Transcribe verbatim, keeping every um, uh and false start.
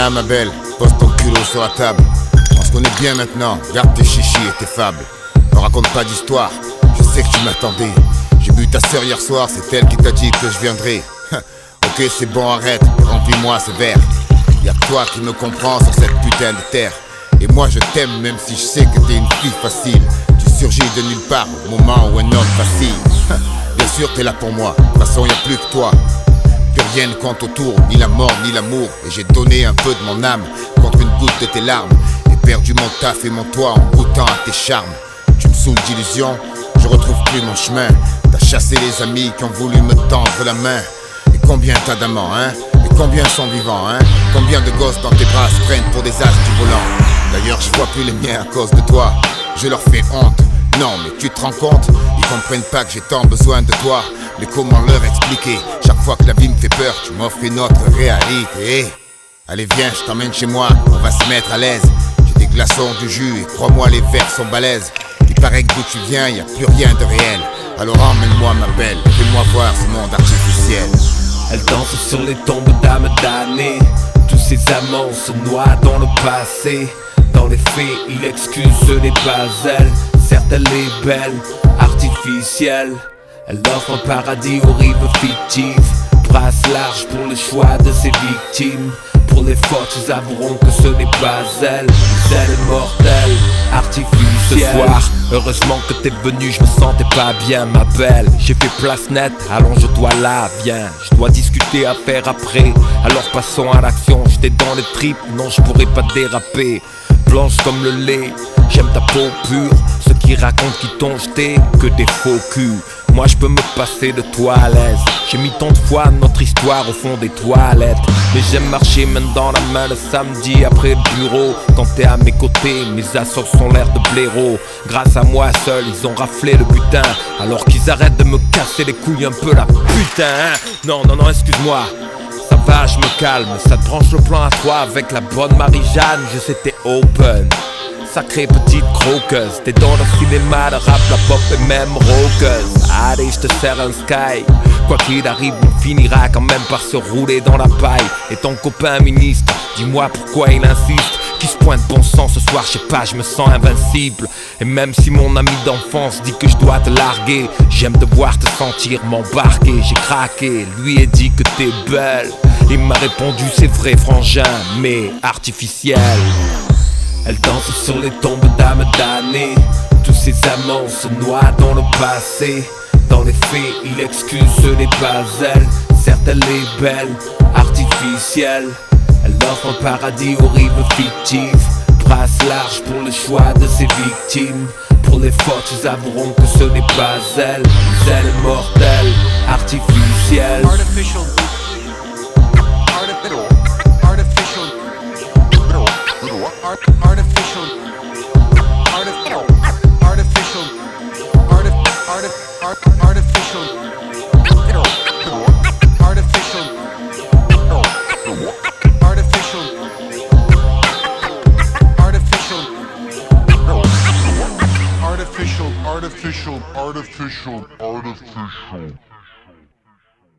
Voilà ma belle, pose ton culot sur la table. On se connaît bien maintenant, garde tes chichis et tes fables. Me raconte pas d'histoire, je sais que tu m'attendais. J'ai bu ta sœur hier soir, c'est elle qui t'a dit que je viendrai. Ok c'est bon, arrête, remplis-moi ce verre. Y'a que toi qui me comprends sur cette putain de terre. Et moi je t'aime même si je sais que t'es une fille facile. Tu surgis de nulle part au moment où un homme vacille. Bien sûr t'es là pour moi, de toute façon y'a plus que toi. Plus rien ne compte autour, ni la mort ni l'amour. Et j'ai donné un peu de mon âme contre une goutte de tes larmes. Et perdu mon taf et mon toit en goûtant à tes charmes. Tu me saoules d'illusions, je retrouve plus mon chemin. T'as chassé les amis qui ont voulu me tendre la main. Et combien t'as d'amants, hein? Et combien sont vivants, hein? Combien de gosses dans tes bras se prennent pour des as du volant? D'ailleurs je vois plus les miens à cause de toi. Je leur fais honte. Non mais tu te rends compte? Ils comprennent pas que j'ai tant besoin de toi. Mais comment leur expliquer? Chaque fois que la vie me fait peur, tu m'offres une autre réalité. Allez viens, je t'emmène chez moi, on va se mettre à l'aise. J'ai des glaçons, du jus et crois-moi les verres sont balèzes. Il paraît que d'où tu viens, y a plus rien de réel. Alors emmène-moi ma belle, fais-moi voir ce monde artificiel. Elle danse sur les tombes d'âmes damnées. Tous ses amants se noient dans le passé. Dans les faits, il excuse, ce n'est pas elle. Certes elle est belle, artificielle. Elle offre un paradis aux rives fictives. Brasse large pour le choix de ses victimes. Pour les fautes, ils avoueront que ce n'est pas elle. Elle est mortelle, artificielle. Ce soir, heureusement que t'es venu, je me sentais pas bien ma belle. J'ai fait place nette, allonge-toi là, viens. Je dois discuter à faire après, alors passons à l'action. J'étais dans les tripes, non je pourrais pas déraper. Blanche comme le lait, j'aime ta peau pure. Ceux qui racontent qu'ils t'ont jeté, que des faux culs. Moi je peux me passer de toi à l'aise. J'ai mis tant de fois notre histoire au fond des toilettes. Mais j'aime marcher main dans la main le samedi après le bureau. Quand t'es à mes côtés, mes assos sont l'air de blaireau. Grâce à moi seul, ils ont raflé le butin. Alors qu'ils arrêtent de me casser les couilles un peu la putain hein. Non, non, non, excuse-moi. Ça va, je me calme. Ça te branche le plan à toi avec la bonne Marie-Jeanne. Je sais t'es open. Sacrée petite croqueuse, t'es dans le cinéma de rap, la pop et même rockeuse. Allez, je te sers un sky. Quoi qu'il arrive, on finira quand même par se rouler dans la paille. Et ton copain ministre, dis-moi pourquoi il insiste. Qui se pointe bon sang ce soir, je sais pas, je me sens invincible. Et même si mon ami d'enfance dit que je dois te larguer, j'aime te voir te sentir m'embarquer. J'ai craqué, lui a dit que t'es belle. Il m'a répondu c'est vrai frangin, mais artificiel. Elle danse sur les tombes d'âmes damnées. Tous ses amants se noient dans le passé. Dans les faits, il excuse, ce n'est pas elle. Certes elle est belle, artificielle. Elle offre un paradis aux rives fictives. Brasse large pour le choix de ses victimes. Pour les fautes, ils avoueront que ce n'est pas elle. Elle est mortelle, artificielle. Artificial. Artificial. Artificial. Art, artificial, artificial, artificial, art, art, art, artificial, artificial, artificial, artificial, artificial, artificial, artificial, artificial.